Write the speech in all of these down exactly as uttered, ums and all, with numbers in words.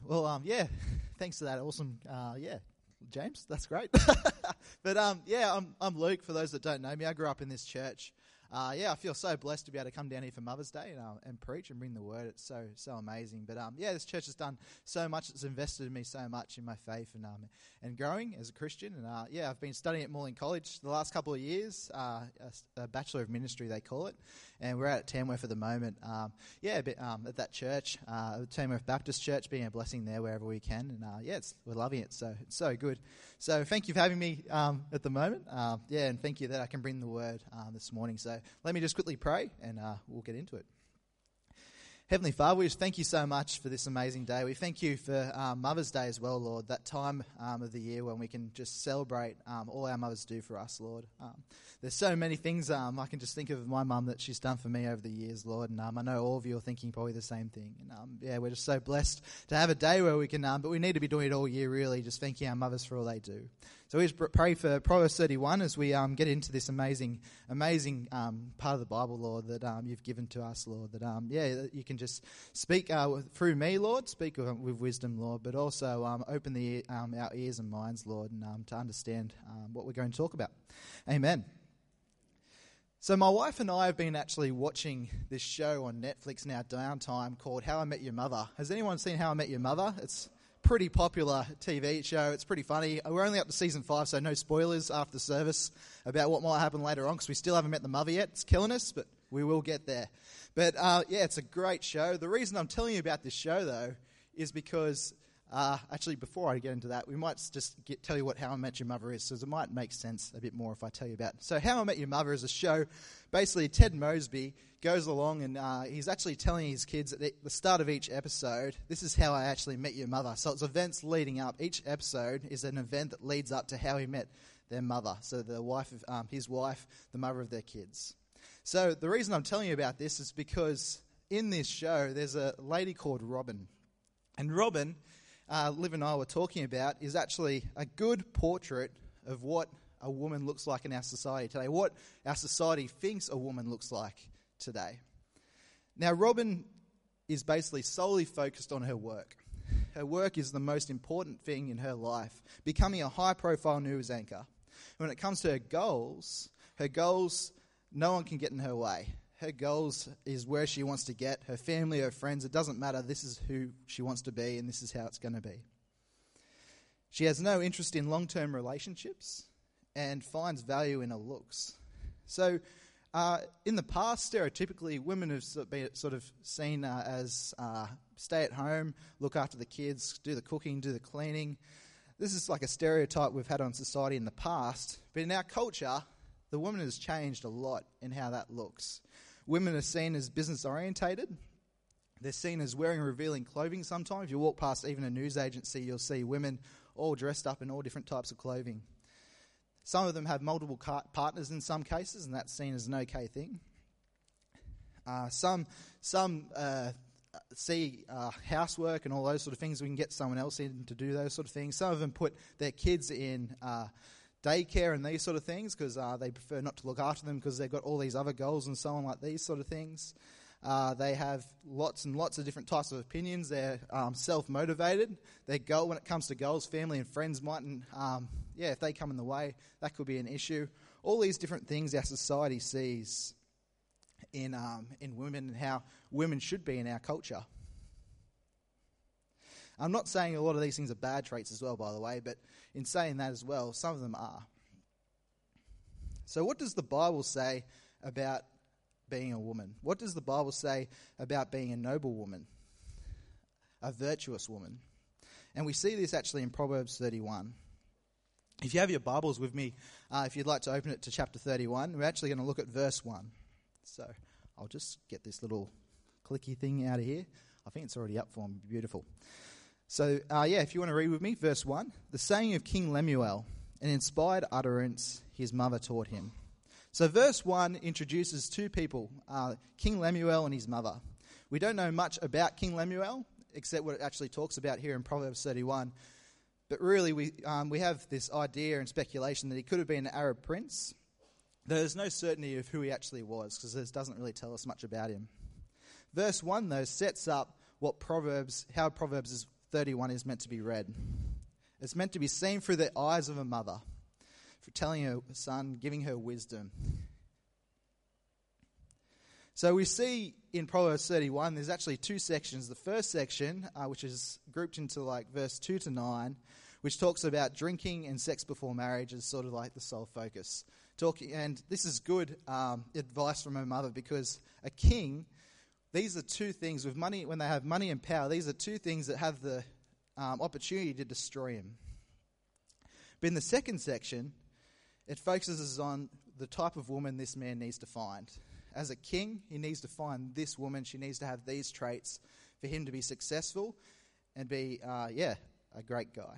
Well, um, yeah, thanks for that awesome, uh, yeah, James, that's great. But um, yeah, I'm I'm Luke. For those that don't know me, I grew up in this church. Uh, yeah, I feel so blessed to be able to come down here for Mother's Day and, uh, and preach and bring the word. It's so so amazing. But um, yeah, this church has done so much. It's invested in me so much in my faith and um, and growing as a Christian. And uh, yeah, I've been studying at Moreland College the last couple of years, uh, a, a Bachelor of Ministry they call it. And we're out at Tamworth at the moment. Um, yeah, but, um, at that church, uh, Tamworth Baptist Church, being a blessing there wherever we can. And uh, yeah, it's, we're loving it. So it's so good. So thank you for having me um, at the moment. Uh, yeah, and thank you that I can bring the word uh, this morning. So let me just quickly pray and uh, we'll get into it. Heavenly Father, we just thank you so much for this amazing day. We thank you for um, Mother's Day as well, Lord, that time um, of the year when we can just celebrate um, all our mothers do for us, Lord. Um, there's so many things um, I can just think of my mum that she's done for me over the years, Lord, and um, I know all of you are thinking probably the same thing. And um, yeah, we're just so blessed to have a day where we can, um, but we need to be doing it all year, really, just thanking our mothers for all they do. So we just pray for Proverbs thirty-one as we um, get into this amazing, amazing um, part of the Bible, Lord, that um, you've given to us, Lord. That um, yeah, that you can just speak uh, through me, Lord. Speak with, with wisdom, Lord, but also um, open the um, our ears and minds, Lord, and um, to understand um, what we're going to talk about. Amen. So my wife and I have been actually watching this show on Netflix in our downtime called How I Met Your Mother. Has anyone seen How I Met Your Mother? It's pretty popular T V show. It's pretty funny. We're only up to season five, so no spoilers after the service about what might happen later on because we still haven't met the mother yet. It's killing us, but we will get there. But uh, yeah, it's a great show. The reason I'm telling you about this show, though, is because uh, actually before I get into that, we might just get, tell you what How I Met Your Mother is, because it might make sense a bit more if I tell you about it. So How I Met Your Mother is a show. Basically, Ted Mosby goes along and uh, he's actually telling his kids at the start of each episode, this is how I actually met your mother. So it's events leading up. Each episode is an event that leads up to how he met their mother. So the wife of um, his wife, the mother of their kids. So the reason I'm telling you about this is because in this show, there's a lady called Robin. And Robin, uh, Liv and I were talking about, is actually a good portrait of what a woman looks like in our society today, what our society thinks a woman looks like today. Now, Robin is basically solely focused on her work. Her work is the most important thing in her life, becoming a high-profile news anchor. When it comes to her goals, her goals, no one can get in her way. Her goals is where she wants to get, her family, her friends, it doesn't matter. This is who she wants to be, and this is how it's going to be. She has no interest in long-term relationships and finds value in her looks. So, Uh, in the past, stereotypically, women have been sort of seen uh, as uh, stay at home, look after the kids, do the cooking, do the cleaning. This is like a stereotype we've had on society in the past. But in our culture, the woman has changed a lot in how that looks. Women are seen as business orientated. They're seen as wearing revealing clothing sometimes. If you walk past even a news agency, you'll see women all dressed up in all different types of clothing. Some of them have multiple car- partners in some cases, and that's seen as an okay thing. Uh, some some uh, see uh, housework and all those sort of things. We can get someone else in to do those sort of things. Some of them put their kids in uh, daycare and these sort of things because uh, they prefer not to look after them because they've got all these other goals and so on, like these sort of things. Uh, they have lots and lots of different types of opinions. They're um, self-motivated. Their goal, when it comes to goals, family and friends mightn't, um, yeah, if they come in the way, that could be an issue. All these different things our society sees in um, in women and how women should be in our culture. I'm not saying a lot of these things are bad traits as well, by the way, but in saying that as well, some of them are. So what does the Bible say about being a woman? What does the Bible say about being a noble woman, a virtuous woman? And we see this actually in Proverbs thirty-one. If you have your Bibles with me, uh, if you'd like to open it to chapter thirty-one, we're actually going to look at verse one. So I'll just get this little clicky thing out of here. I think it's already up for me. Beautiful. So uh, yeah, if you want to read with me, verse one. The saying of King Lemuel, an inspired utterance his mother taught him. So verse one introduces two people, uh, King Lemuel and his mother. We don't know much about King Lemuel, except what it actually talks about here in Proverbs thirty-one. But really, we um, we have this idea and speculation that he could have been an Arab prince. There's no certainty of who he actually was, because this doesn't really tell us much about him. Verse one, though, sets up what Proverbs, how Proverbs thirty-one is meant to be read. It's meant to be seen through the eyes of a mother, for telling her son, giving her wisdom. So we see in Proverbs thirty-one, there's actually two sections. The first section, uh, which is grouped into like verse two to nine, which talks about drinking and sex before marriage as sort of like the sole focus. Talking, and this is good um, advice from her mother, because a king, these are two things with money. When they have money and power, these are two things that have the um, opportunity to destroy him. But in the second section, it focuses on the type of woman this man needs to find. As a king, he needs to find this woman. She needs to have these traits for him to be successful and be, uh, yeah, a great guy.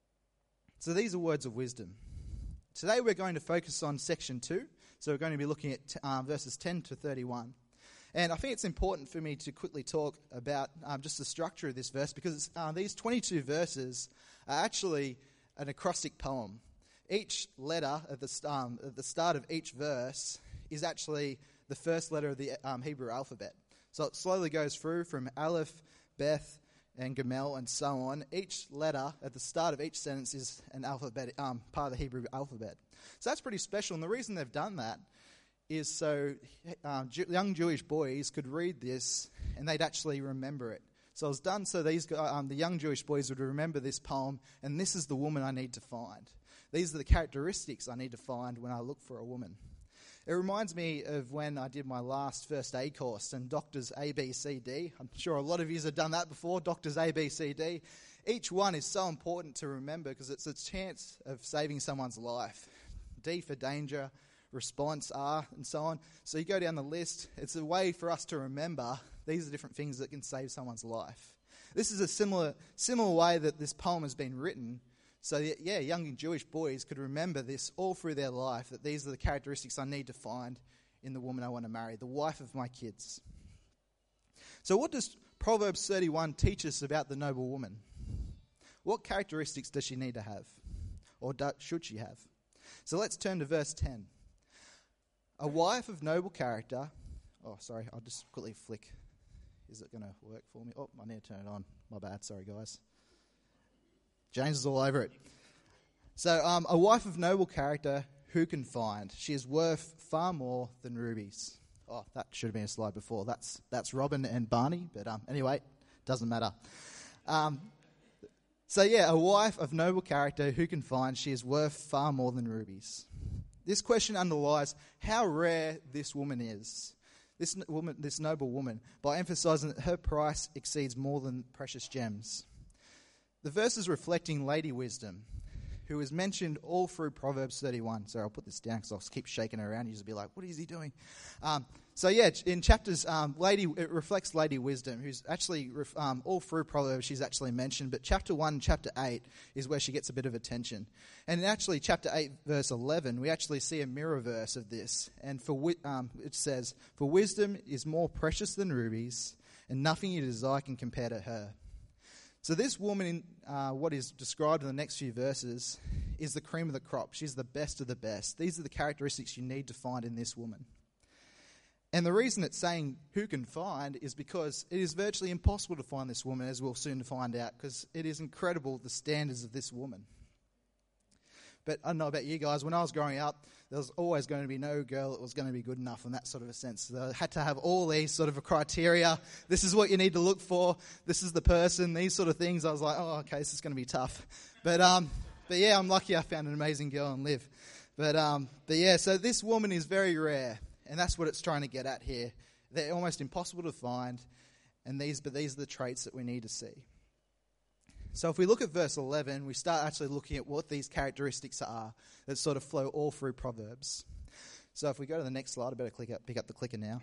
So these are words of wisdom. Today we're going to focus on section two. So we're going to be looking at um, verses ten to thirty-one. And I think it's important for me to quickly talk about um, just the structure of this verse, because uh, these twenty-two verses are actually an acrostic poem. Each letter at the, um, at the start of each verse is actually the first letter of the um, Hebrew alphabet. So it slowly goes through from Aleph, Beth, and Gamel, and so on. Each letter at the start of each sentence is an alphabet, um, part of the Hebrew alphabet. So that's pretty special, and the reason they've done that is so um, Jew- young Jewish boys could read this and they'd actually remember it. So it was done so these um, the young Jewish boys would remember this poem, and this is the woman I need to find. These are the characteristics I need to find when I look for a woman. It reminds me of when I did my last first aid course and doctors A, B, C, D. I'm sure a lot of you have done that before, doctors A, B, C, D. Each one is so important to remember because it's a chance of saving someone's life. D for danger, response, R, and so on. So you go down the list. It's a way for us to remember these are different things that can save someone's life. This is a similar similar way that this poem has been written. So, yeah, young Jewish boys could remember this all through their life, that these are the characteristics I need to find in the woman I want to marry, the wife of my kids. So what does Proverbs thirty-one teach us about the noble woman? What characteristics does she need to have? Or do, should she have? So let's turn to verse ten. A wife of noble character... Oh, sorry, I'll just quickly flick. Is it going to work for me? Oh, I need to turn it on. My bad, sorry guys. James is all over it. So, um, a wife of noble character, who can find? She is worth far more than rubies. Oh, that should have been a slide before. That's that's Robin and Barney, but um, anyway, doesn't matter. Um, so, yeah, a wife of noble character, who can find? She is worth far more than rubies. This question underlies how rare this woman is. This woman, this noble woman, by emphasising that her price exceeds more than precious gems. The verse is reflecting Lady Wisdom, who is mentioned all through Proverbs thirty-one. Sorry, I'll put this down because I'll keep shaking her around. You just be like, what is he doing? Um, so yeah, in chapters, um, Lady it reflects Lady Wisdom, who's actually, um, all through Proverbs she's actually mentioned, but chapter one, chapter eight is where she gets a bit of attention. And in actually chapter eight, verse eleven, we actually see a mirror verse of this. And for um, it says, "For wisdom is more precious than rubies, and nothing you desire can compare to her." So this woman, uh, what is described in the next few verses, is the cream of the crop. She's the best of the best. These are the characteristics you need to find in this woman. And the reason it's saying who can find is because it is virtually impossible to find this woman, as we'll soon find out, because it is incredible the standards of this woman. But I don't know about you guys, when I was growing up, there was always going to be no girl that was going to be good enough in that sort of a sense. So I had to have all these sort of a criteria. This is what you need to look for. This is the person, these sort of things. I was like, oh, okay, this is going to be tough. But um, but yeah, I'm lucky I found an amazing girl and Liv. But um, but yeah, so this woman is very rare, and that's what it's trying to get at here. They're almost impossible to find, and these but these are the traits that we need to see. So if we look at verse eleven, we start actually looking at what these characteristics are that sort of flow all through Proverbs. So if we go to the next slide, I better click up, pick up the clicker now.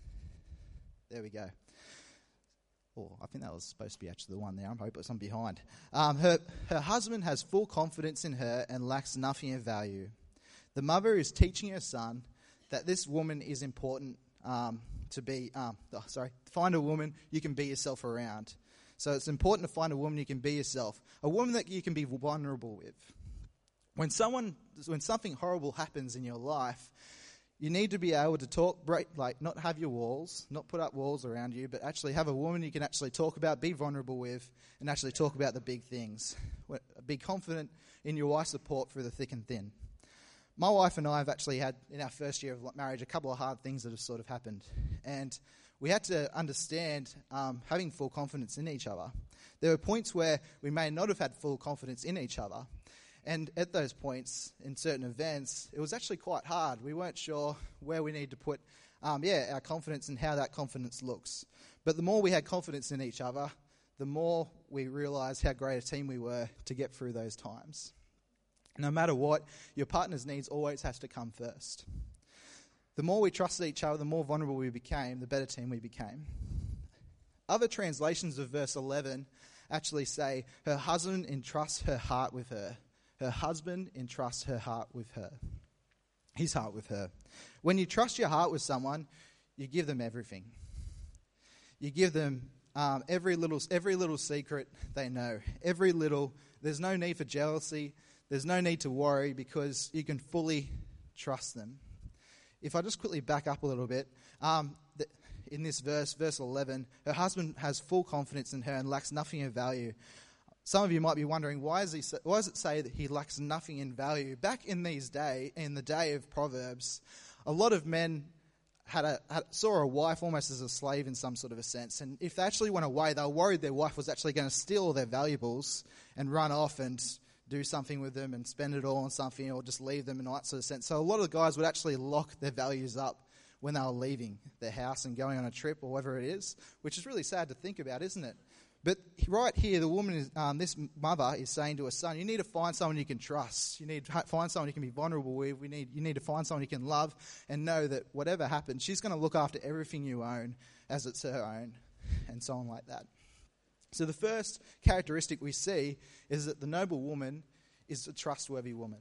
There we go. Oh, I think that was supposed to be actually the one there. I'm hopeless. I'm behind. Um, her, her husband has full confidence in her and lacks nothing of value. The mother is teaching her son that this woman is important um, to be, um, oh, sorry, find a woman you can be yourself around. So it's important to find a woman you can be yourself, a woman that you can be vulnerable with. When someone, when something horrible happens in your life, You need to be able to talk, break, like not have your walls, not put up walls around you, but actually have a woman you can actually talk about, be vulnerable with, and actually talk about the big things. Be confident in your wife's support through the thick and thin. My wife and I have actually had, in our first year of marriage, a couple of hard things that have sort of happened. And we had to understand um, having full confidence in each other. There were points where we may not have had full confidence in each other. And at those points, in certain events, it was actually quite hard. We weren't sure where we need to put, um, yeah, our confidence and how that confidence looks. But the more we had confidence in each other, the more we realised how great a team we were to get through those times. No matter what, your partner's needs always has to come first. The more we trusted each other, the more vulnerable we became, the better team we became. Other translations of verse eleven actually say, her husband entrusts her heart with her. Her husband entrusts her heart with her. His heart with her. When you trust your heart with someone, you give them everything. You give them um, every little every little secret they know. Every little, there's no need for jealousy. There's no need to worry because you can fully trust them. If I just quickly back up a little bit, um, the, in this verse, verse eleven, her husband has full confidence in her and lacks nothing of value. Some of you might be wondering, why, is he, why does it say that he lacks nothing in value? Back in these day, in the day of Proverbs, a lot of men had a had, saw a wife almost as a slave in some sort of a sense. And if they actually went away, they were worried their wife was actually going to steal all their valuables and run off and do something with them and spend it all on something or just leave them in that sort of sense. So a lot of the guys would actually lock their values up when they were leaving their house and going on a trip or whatever it is, which is really sad to think about, isn't it? But right here, the woman, is, um, this mother is saying to her son, you need to find someone you can trust. You need to find someone you can be vulnerable with. We need, you need to find someone you can love and know that whatever happens, she's going to look after everything you own as it's her own and so on like that. So the first characteristic we see is that the noble woman is a trustworthy woman.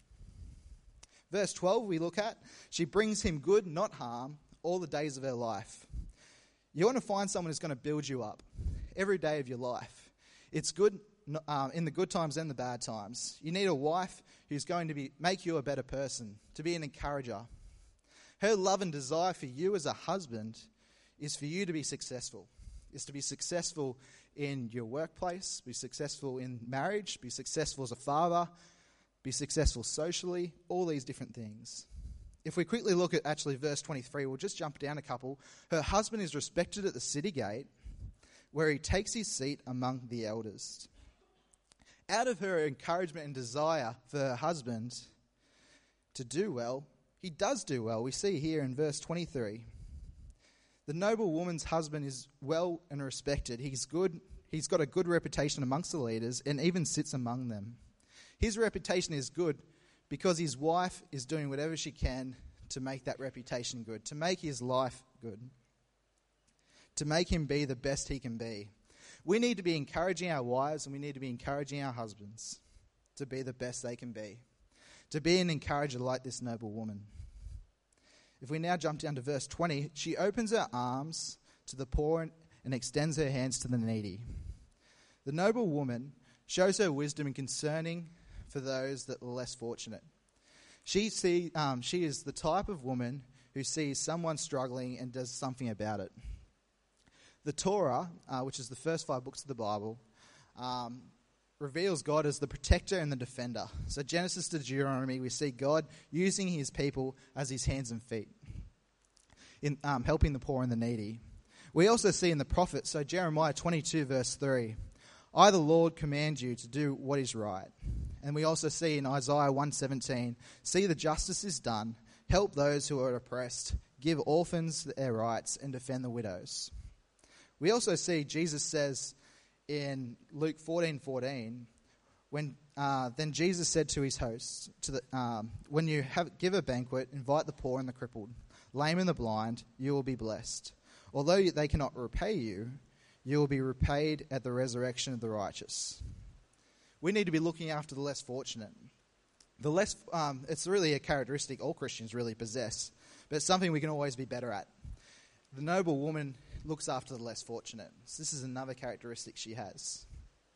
Verse twelve we look at, she brings him good, not harm, all the days of her life. You want to find someone who's going to build you up every day of your life. It's good um, in the good times and the bad times. You need a wife who's going to be make you a better person, to be an encourager. Her love and desire for you as a husband is for you to be successful, is to be successful in your workplace, be successful in marriage, be successful as a father, be successful socially, all these different things. If we quickly look at actually verse twenty-three, we'll just jump down a couple. Her husband is respected at the city gate, where he takes his seat among the elders. Out of her encouragement and desire for her husband to do well, he does do well. We see here in verse twenty-three. The noble woman's husband is well and respected. He's good. He's got a good reputation amongst the leaders and even sits among them. His reputation is good because his wife is doing whatever she can to make that reputation good, to make his life good, to make him be the best he can be. We need to be encouraging our wives and we need to be encouraging our husbands to be the best they can be, to be an encourager like this noble woman. If we now jump down to verse twenty, she opens her arms to the poor and extends her hands to the needy. The noble woman shows her wisdom in concerning for those that are less fortunate. She see, um, she is the type of woman who sees someone struggling and does something about it. The Torah, uh, which is the first five books of the Bible, um, reveals God as the protector and the defender. So Genesis to Deuteronomy, we see God using his people as his hands and feet in um, helping the poor and the needy. We also see in the prophets, so Jeremiah twenty-two verse three, I the Lord command you to do what is right. And we also see in Isaiah one seventeen, see the justice is done, help those who are oppressed, give orphans their rights and defend the widows. We also see Jesus says in Luke fourteen fourteen, when uh, then Jesus said to his hosts, to the, um, when you have, give a banquet, invite the poor and the crippled, lame and the blind, you will be blessed. Although they cannot repay you, you will be repaid at the resurrection of the righteous. We need to be looking after the less fortunate. The less, um, it's really a characteristic all Christians really possess, but it's something we can always be better at. The noble woman looks after the less fortunate. So this is another characteristic she has.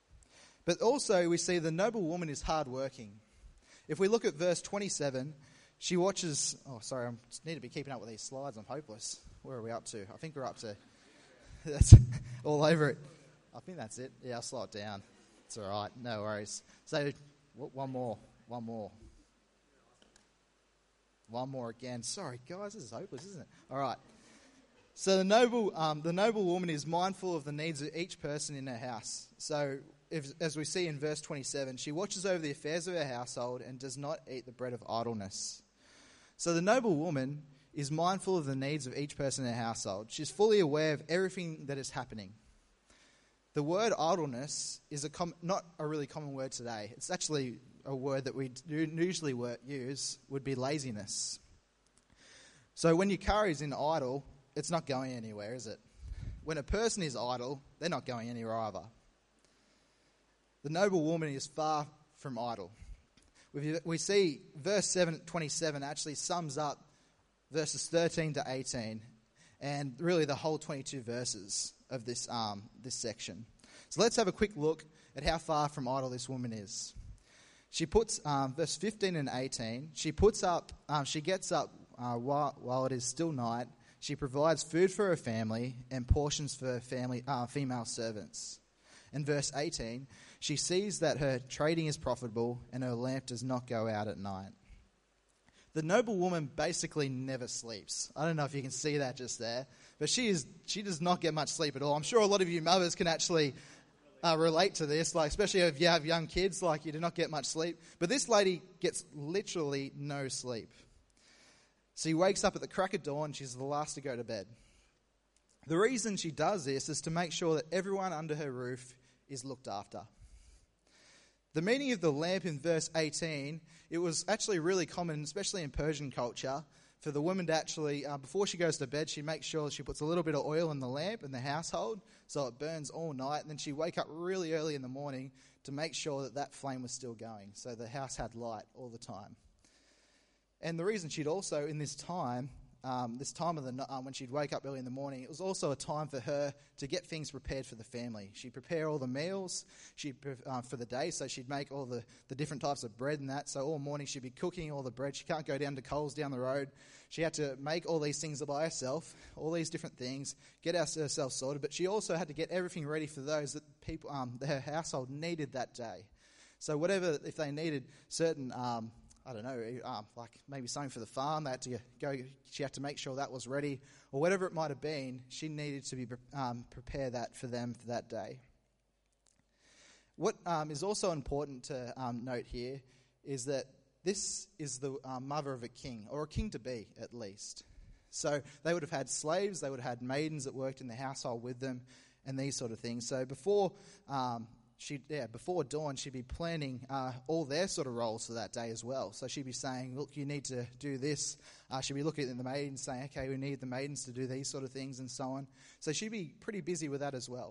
But also we see the noble woman is hardworking. If we look at verse twenty-seven, she watches, oh, sorry, I need to be keeping up with these slides. I'm hopeless. Where are we up to? I think we're up to, that's all over it. I think that's it. Yeah, I'll slow it down. It's all right. No worries. So, one more. One more. One more again. Sorry, guys, this is hopeless, isn't it? All right. So the noble, um, the noble woman is mindful of the needs of each person in her house. So, if, as we see in verse twenty-seven, she watches over the affairs of her household and does not eat the bread of idleness. So the noble woman is mindful of the needs of each person in her household. She's fully aware of everything that is happening. The word idleness is a com- not a really common word today. It's actually a word that we usually use would be laziness. So when your car is in idle, it's not going anywhere, is it? When a person is idle, they're not going anywhere either. The noble woman is far from idle. We see verse seven, twenty-seven actually sums up verses thirteen to eighteen, and really the whole twenty-two verses of this um, this section. So let's have a quick look at how far from idle this woman is. She puts, um, verse fifteen and eighteen, she puts up, um, she gets up uh, while, while it is still night. She provides food for her family and portions for her family, uh, female servants. In verse eighteen, she sees that her trading is profitable and her lamp does not go out at night. The noble woman basically never sleeps. I don't know if you can see that just there, but she is she does not get much sleep at all. I'm sure a lot of you mothers can actually uh, relate to this, like especially if you have young kids, like you do not get much sleep. But this lady gets literally no sleep. She wakes up at the crack of dawn. She's the last to go to bed. The reason she does this is to make sure that everyone under her roof is looked after. The meaning of the lamp in verse eighteen, it was actually really common, especially in Persian culture, for the woman to actually, uh, before she goes to bed, she makes sure she puts a little bit of oil in the lamp in the household so it burns all night, and then she'd wake up really early in the morning to make sure that that flame was still going, so the house had light all the time. And the reason she'd also, in this time, um, this time of the night, um, when she'd wake up early in the morning, it was also a time for her to get things prepared for the family. She'd prepare all the meals she'd, uh, for the day, so she'd make all the, the different types of bread and that. So all morning she'd be cooking all the bread. She can't go down to Coles down the road. She had to make all these things by herself, all these different things, get herself sorted. But she also had to get everything ready for those that people, um, her household needed that day. So whatever, if they needed certain... Um, I don't know, um, like maybe something for the farm, they had to go, she had to make sure that was ready, or whatever it might have been, she needed to be um, prepare that for them for that day. What um, is also important to um, note here is that this is the um, mother of a king, or a king-to-be at least. So they would have had slaves, they would have had maidens that worked in the household with them, and these sort of things. So before... Um, She, yeah, before dawn, she'd be planning uh, all their sort of roles for that day as well. So she'd be saying, look, you need to do this. Uh, she'd be looking at the maidens saying, okay, we need the maidens to do these sort of things and so on. So she'd be pretty busy with that as well.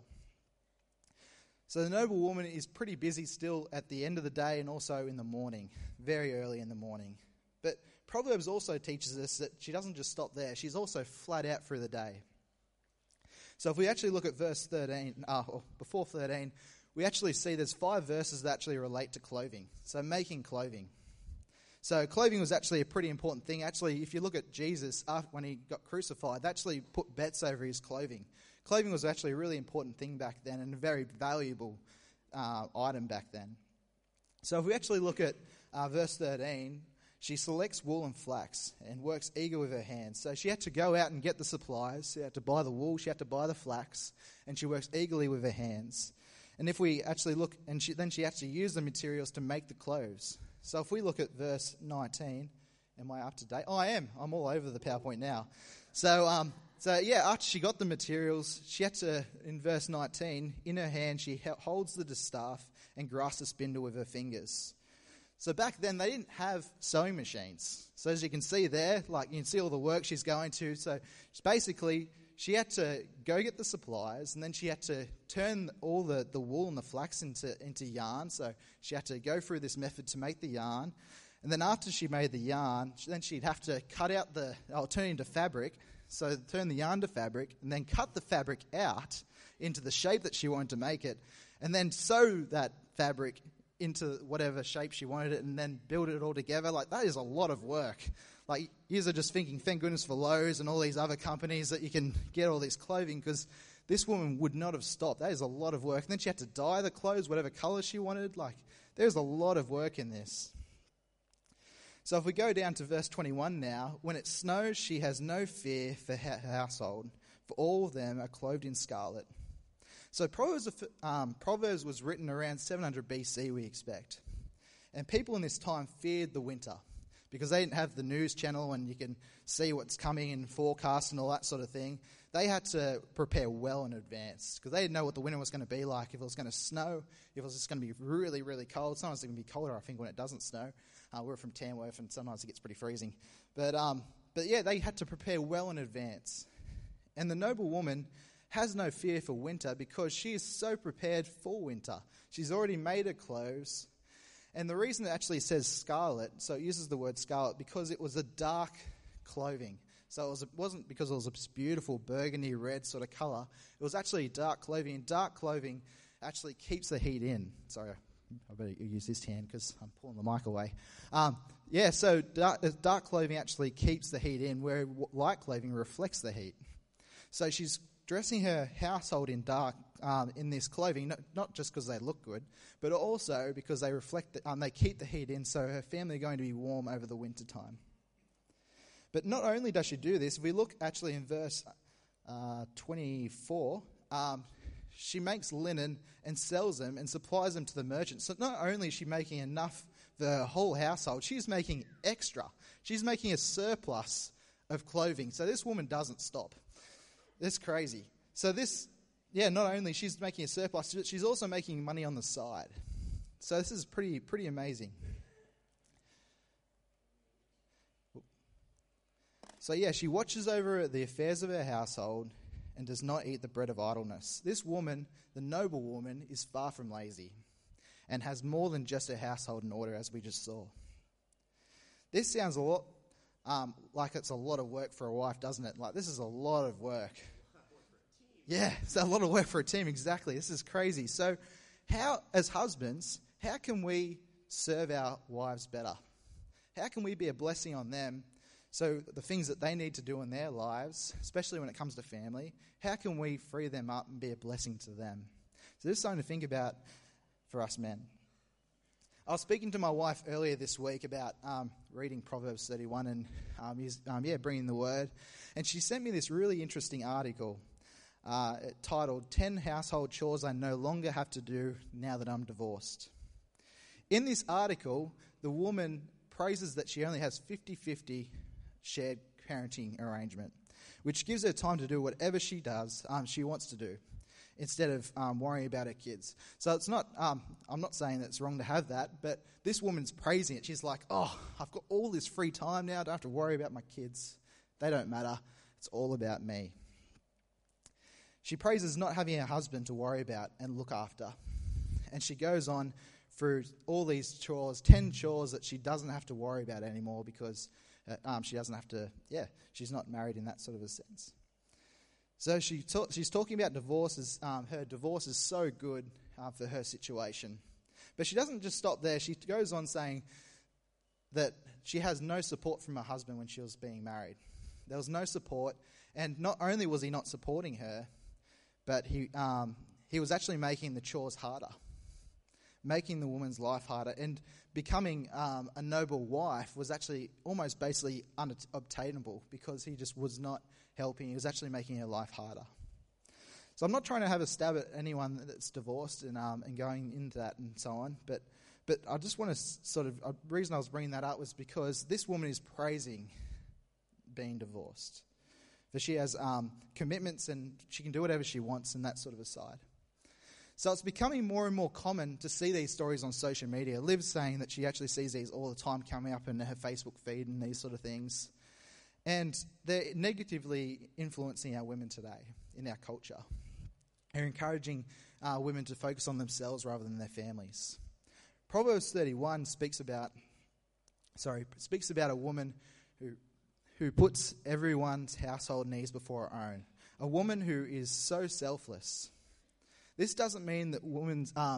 So the noble woman is pretty busy still at the end of the day and also in the morning, very early in the morning. But Proverbs also teaches us that she doesn't just stop there. She's also flat out through the day. So if we actually look at verse thirteen, uh, or before thirteen, we actually see there's five verses that actually relate to clothing. So making clothing. So clothing was actually a pretty important thing. Actually, if you look at Jesus, after, when he got crucified, they actually put bets over his clothing. Clothing was actually a really important thing back then and a very valuable uh, item back then. So if we actually look at uh, verse thirteen, she selects wool and flax and works eager with her hands. So she had to go out and get the supplies. She had to buy the wool, she had to buy the flax, and she works eagerly with her hands. And if we actually look, and she, then she actually used the materials to make the clothes. So if we look at verse nineteen, am I up to date? Oh, I am. I'm all over the PowerPoint now. So, um, so yeah, after she got the materials, she had to, in verse nineteen, in her hand she holds the distaff and grasps the spindle with her fingers. So back then they didn't have sewing machines. So as you can see there, like you can see all the work she's going to. So it's basically... she had to go get the supplies, and then she had to turn all the, the wool and the flax into, into yarn. So she had to go through this method to make the yarn. And then after she made the yarn, then she'd have to cut out the, or turn it into fabric. So turn the yarn to fabric, and then cut the fabric out into the shape that she wanted to make it, and then sew that fabric into whatever shape she wanted it and then build it all together. Like, that is a lot of work. Like, you are just thinking, thank goodness for Lowe's and all these other companies that you can get all this clothing, because this woman would not have stopped. That is a lot of work. And then she had to dye the clothes whatever colour she wanted. Like, there's a lot of work in this. So if we go down to verse twenty-one now, when it snows, she has no fear for her household, for all of them are clothed in scarlet. So Proverbs, um, Proverbs was written around seven hundred B C, we expect. And people in this time feared the winter because they didn't have the news channel and you can see what's coming in forecast and all that sort of thing. They had to prepare well in advance because they didn't know what the winter was going to be like, if it was going to snow, if it was just going to be really, really cold. Sometimes it can be colder, I think, when it doesn't snow. Uh, we're from Tamworth and sometimes it gets pretty freezing. But, um, but yeah, they had to prepare well in advance. And the noble woman has no fear for winter because she is so prepared for winter. She's already made her clothes. And the reason it actually says scarlet, so it uses the word scarlet, because it was a dark clothing. So it, was, it wasn't because it was a beautiful burgundy red sort of colour. It was actually dark clothing. And dark clothing actually keeps the heat in. Sorry, I better use this hand because I'm pulling the mic away. Um, yeah, so dark, dark clothing actually keeps the heat in, where light clothing reflects the heat. So she's dressing her household in dark, um, in this clothing, not, not just because they look good, but also because they reflect, the, um, they keep the heat in, so her family are going to be warm over the winter time. But not only does she do this, if we look actually in verse uh, twenty-four, um, she makes linen and sells them and supplies them to the merchants. So not only is she making enough for her whole household, she's making extra. She's making a surplus of clothing. So this woman doesn't stop. That's crazy. So this, yeah, not only she's making a surplus, she's also making money on the side. So this is pretty pretty amazing. So yeah, she watches over the affairs of her household and does not eat the bread of idleness. This woman, the noble woman, is far from lazy and has more than just her household in order, as we just saw. This sounds a lot Um, like it's a lot of work for a wife, doesn't it? Like, this is a lot of work. Yeah, it's a lot of work for a team, exactly. This is crazy. So how, as husbands, how can we serve our wives better? How can we be a blessing on them? So the things that they need to do in their lives, especially when it comes to family, how can we free them up and be a blessing to them? So this is something to think about for us men. I was speaking to my wife earlier this week about um, reading Proverbs thirty-one and um, is, um, yeah, bringing the word. And she sent me this really interesting article uh, titled ten Household Chores I No Longer Have to Do Now That I'm Divorced. In this article, the woman praises that she only has fifty-fifty shared parenting arrangement, which gives her time to do whatever she does, um, she wants to do, instead of um, worrying about her kids. So it's not, um, I'm not saying that it's wrong to have that, but this woman's praising it. She's like, oh, I've got all this free time now. I don't have to worry about my kids. They don't matter. It's all about me. She praises not having a husband to worry about and look after. And she goes on through all these chores, ten chores that she doesn't have to worry about anymore because uh, um, she doesn't have to, yeah, she's not married in that sort of a sense. So she ta- she's talking about divorces. Um, her divorce is so good uh, for her situation. But she doesn't just stop there. She goes on saying that she has no support from her husband when she was being married. There was no support. And not only was he not supporting her, but he um, he was actually making the chores harder, making the woman's life harder. And becoming um, a noble wife was actually almost basically unobtainable because he just was not helping. He was actually making her life harder. So I'm not trying to have a stab at anyone that's divorced and um, and going into that and so on, but but I just want to sort of, a reason I was bringing that up was because this woman is praising being divorced. For she has um, commitments and she can do whatever she wants and that sort of aside. So it's becoming more and more common to see these stories on social media. Liv's saying that she actually sees these all the time coming up in her Facebook feed and these sort of things. And they're negatively influencing our women today in our culture. They're encouraging uh, women to focus on themselves rather than their families. Proverbs thirty-one speaks about, sorry, speaks about a woman who who puts everyone's household needs before her own. A woman who is so selfless. This doesn't mean that women's um,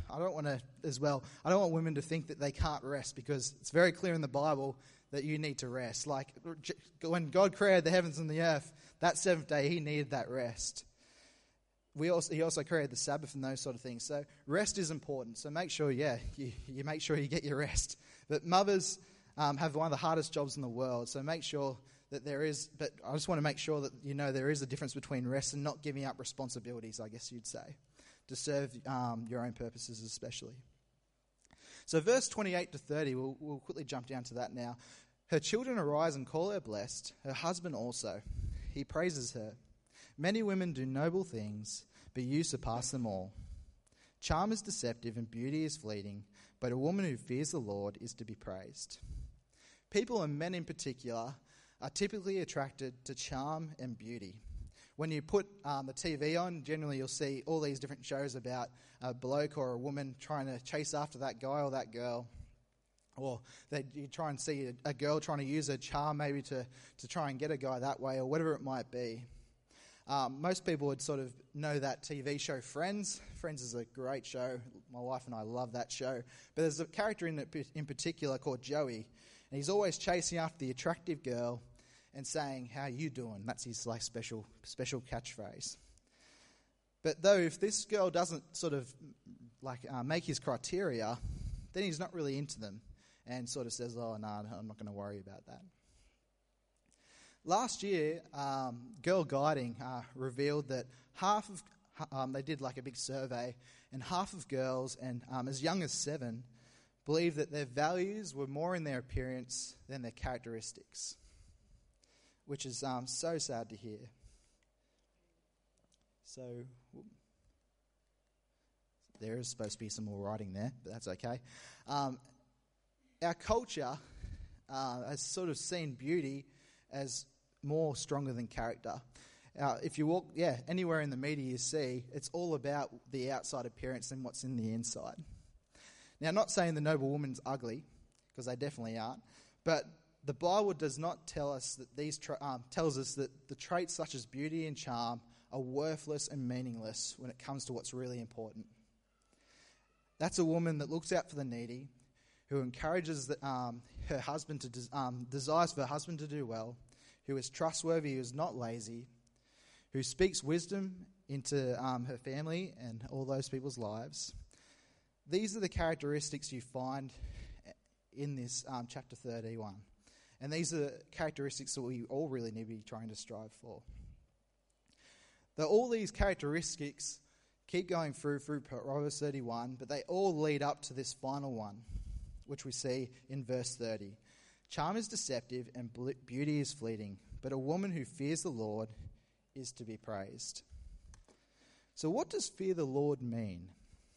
I don't want to, as well, I don't want women to think that they can't rest, because it's very clear in the Bible that you need to rest. Like when God created the heavens and the earth, that seventh day, he needed that rest. We also, he also created the Sabbath and those sort of things. So rest is important. So make sure, yeah, you, you make sure you get your rest. But mothers um, have one of the hardest jobs in the world. So make sure that there is, but I just want to make sure that you know there is a difference between rest and not giving up responsibilities, I guess you'd say, to serve um, your own purposes especially. So verse twenty-eight to thirty, we'll, we'll quickly jump down to that now. Her children arise and call her blessed, her husband also. He praises her. Many women do noble things, but you surpass them all. Charm is deceptive and beauty is fleeting, but a woman who fears the Lord is to be praised. People, and men in particular, are typically attracted to charm and beauty. When you put um, the T V on, generally you'll see all these different shows about a bloke or a woman trying to chase after that guy or that girl. Or they, you try and see a, a girl trying to use her charm maybe to, to try and get a guy that way, or whatever it might be. Um, most people would sort of know that T V show Friends. Friends is a great show. My wife and I love that show. But there's a character in it in particular called Joey, and he's always chasing after the attractive girl and saying, "How you doing?" That's his like special special catchphrase. But though if this girl doesn't sort of like uh, make his criteria, then he's not really into them, and sort of says, "Oh, no, nah, I'm not going to worry about that." Last year, um, Girl Guiding uh, revealed that half of, um, they did like a big survey, and half of girls, and um, as young as seven, believed that their values were more in their appearance than their characteristics, which is um, so sad to hear. So, whoop. There is supposed to be some more writing there, but that's okay. Um, our culture uh, has sort of seen beauty as more stronger than character. Uh, if you walk, yeah, anywhere in the media you see, it's all about the outside appearance and what's in the inside. Now, I'm not saying the noble woman's ugly, because they definitely aren't, but the Bible does not tell us that these tra- um, tells us that the traits such as beauty and charm are worthless and meaningless when it comes to what's really important. That's a woman that looks out for the needy, who encourages the, um, her husband to des- um, desires for her husband to do well, who is trustworthy, who is not lazy, who speaks wisdom into um, her family and all those people's lives. These are the characteristics you find in this um, chapter thirty-one. And these are characteristics that we all really need to be trying to strive for. That all these characteristics keep going through through Proverbs thirty-one, but they all lead up to this final one, which we see in verse thirty. Charm is deceptive and beauty is fleeting, but a woman who fears the Lord is to be praised. So what does fear the Lord mean?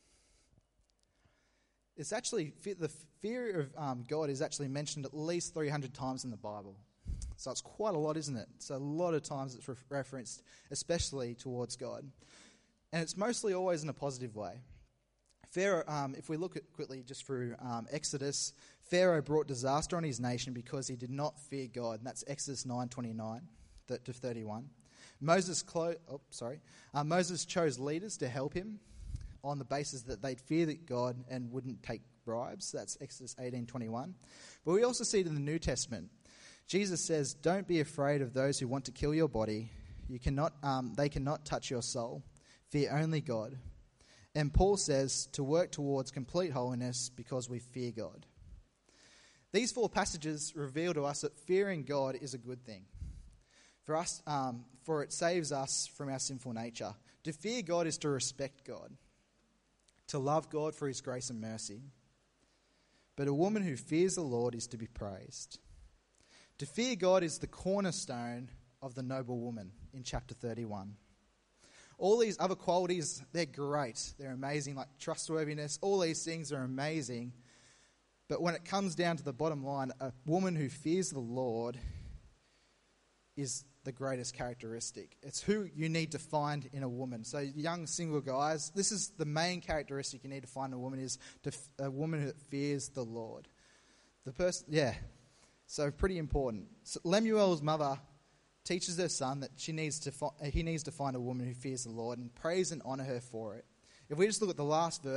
It's actually, the fear of um, God is actually mentioned at least three hundred times in the Bible. So it's quite a lot, isn't it? So a lot of times it's re- referenced, especially towards God. And it's mostly always in a positive way. Pharaoh, um, if we look at quickly just through um, Exodus, Pharaoh brought disaster on his nation because he did not fear God. And that's Exodus nine twenty-nine to thirty-one. Moses, clo- oh, sorry. Uh, Moses chose leaders to help him on the basis that they'd fear God and wouldn't take bribes. That's Exodus eighteen twenty-one. But we also see it in the New Testament. Jesus says, "Don't be afraid of those who want to kill your body. You cannot. Um, they cannot touch your soul. Fear only God." And Paul says to work towards complete holiness because we fear God. These four passages reveal to us that fearing God is a good thing. For us, um, for it saves us from our sinful nature. To fear God is to respect God, to love God for his grace and mercy. But a woman who fears the Lord is to be praised. To fear God is the cornerstone of the noble woman in chapter thirty-one. All these other qualities, they're great. They're amazing, like trustworthiness. All these things are amazing. But when it comes down to the bottom line, a woman who fears the Lord is the greatest characteristic. It's who you need to find in a woman. So young single guys, this is the main characteristic you need to find in a woman, is to f- a woman who fears the Lord. The person, yeah. So pretty important. So Lemuel's mother teaches her son that she needs to fi- he needs to find a woman who fears the Lord and praise and honour her for it. If we just look at the last verse,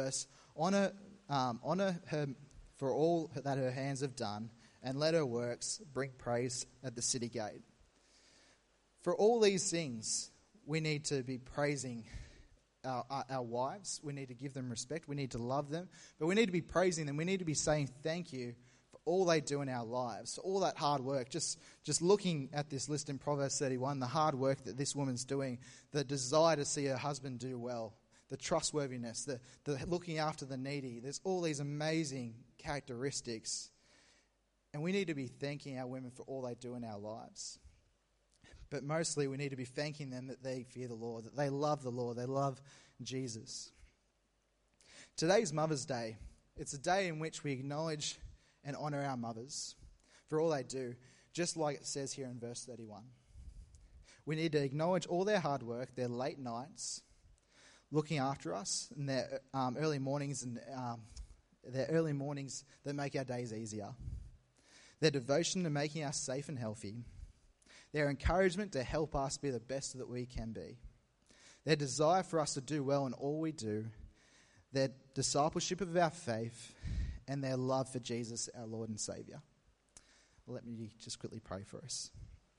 Honor, um, honor her for all that her hands have done, and let her works bring praise at the city gate. For all these things, we need to be praising Our, our, our wives. We need to give them respect. We need to love them. But we need to be praising them. We need to be saying thank you for all they do in our lives, all that hard work. Just just looking at this list in Proverbs thirty-one, the hard work that this woman's doing, the desire to see her husband do well, the trustworthiness, the, the looking after the needy. There's all these amazing characteristics. And we need to be thanking our women for all they do in our lives. But mostly we need to be thanking them that they fear the Lord, that they love the Lord, they love Jesus. Today's Mother's Day. It's a day in which we acknowledge and honour our mothers for all they do, just like it says here in verse thirty-one. We need to acknowledge all their hard work, their late nights, looking after us, and their um, early mornings and um, their early mornings that make our days easier. Their devotion to making us safe and healthy. Their encouragement to help us be the best that we can be. Their desire for us to do well in all we do. Their discipleship of our faith. And their love for Jesus, our Lord and Saviour. Let me just quickly pray for us.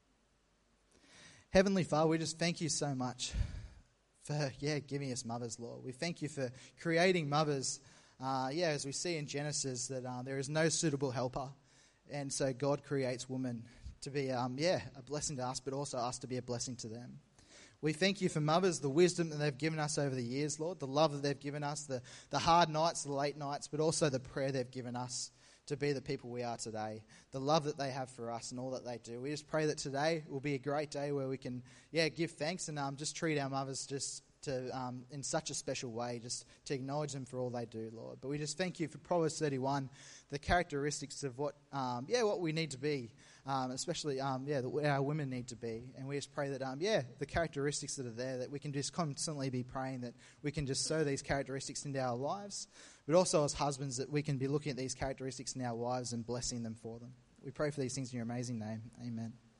Heavenly Father, we just thank you so much for, yeah, giving us mothers, Lord. We thank you for creating mothers. Uh, yeah, as we see in Genesis, that uh, there is no suitable helper. And so God creates women to be, um, yeah, a blessing to us, but also us to be a blessing to them. We thank you for mothers, the wisdom that they've given us over the years, Lord, the love that they've given us, the, the hard nights, the late nights, but also the prayer they've given us to be the people we are today, the love that they have for us and all that they do. We just pray that today will be a great day where we can, yeah, give thanks and um, just treat our mothers just to um, in such a special way, just to acknowledge them for all they do, Lord. But we just thank you for Proverbs thirty-one, the characteristics of what, um, yeah, what we need to be, um, especially, um, yeah, that our women need to be. And we just pray that, um, yeah, the characteristics that are there, that we can just constantly be praying that we can just sow these characteristics into our lives, but also as husbands that we can be looking at these characteristics in our wives and blessing them for them. We pray for these things in your amazing name. Amen.